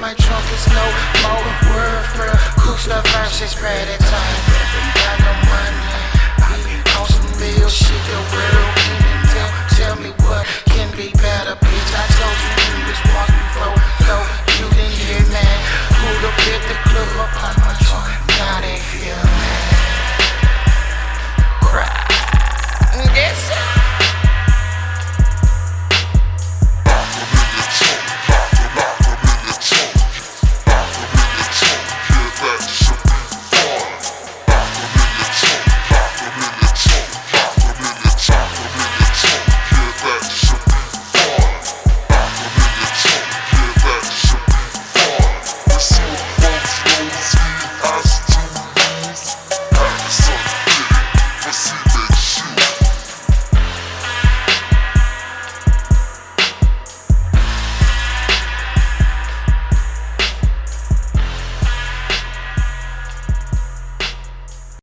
my trunk is no more word for Cooksta versus Predator. Got no money, on some real shit, the world can tell me what can be better, bitch. I told you this once before, no, you didn't hear me. Pulled up at the club, up on my trunk, now they feel me. Cry. That's it. See